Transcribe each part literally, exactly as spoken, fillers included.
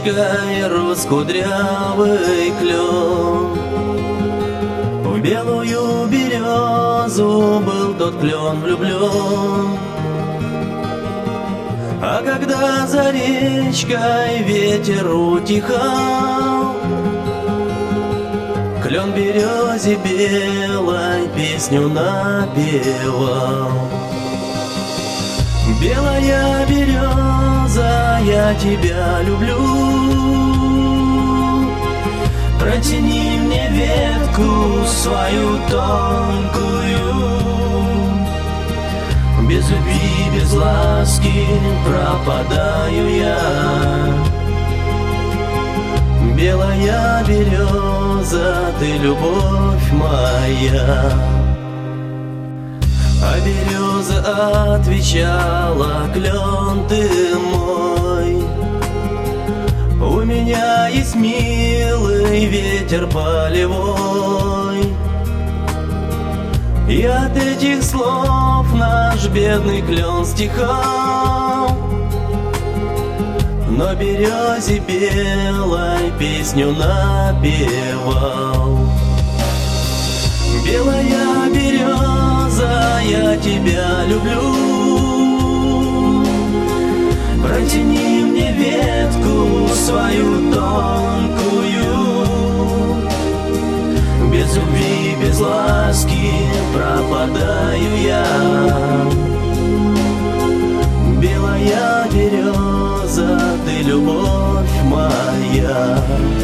речкой рос кудрявый клен. В белую березу был тот клен влюблен. А когда за речкой ветер утихал, клен березе белой песню напевал. Белая береза, я тебя люблю, протяни мне ветку свою тонкую. Без любви, без ласки пропадаю я. Белая береза, ты любовь моя. А береза отвечала: клен ты мой, у меня есть милый ветер полевой. И от этих слов наш бедный клен стихал, но березе белой песню напевал. Белая береза, я тебя люблю, протяни мне ветку свою тонкую. Без любви, без ласки пропадаю я. Белая береза, ты любовь моя.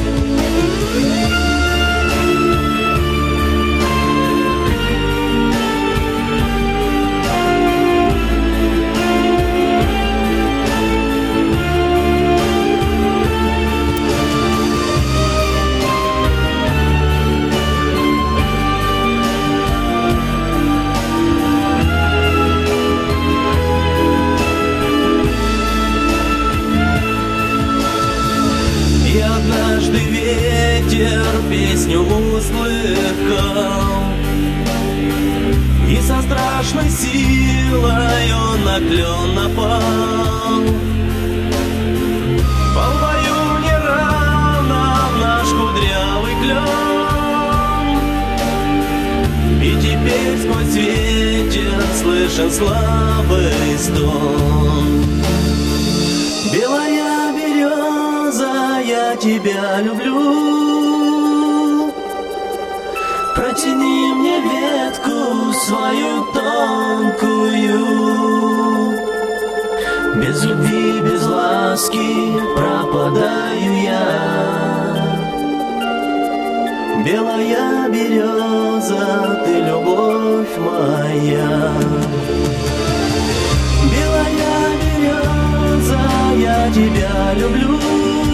Однажды ветер песню услыхал, и со страшной силой он на клен напал. Пал в бою неравно наш кудрявый клен, и теперь сквозь ветер слышен слабый стон. Белая береза, я тебя люблю, протяни мне ветку свою тонкую. Без любви, без ласки пропадаю я. Белая береза, ты любовь моя. Белая береза, я тебя люблю,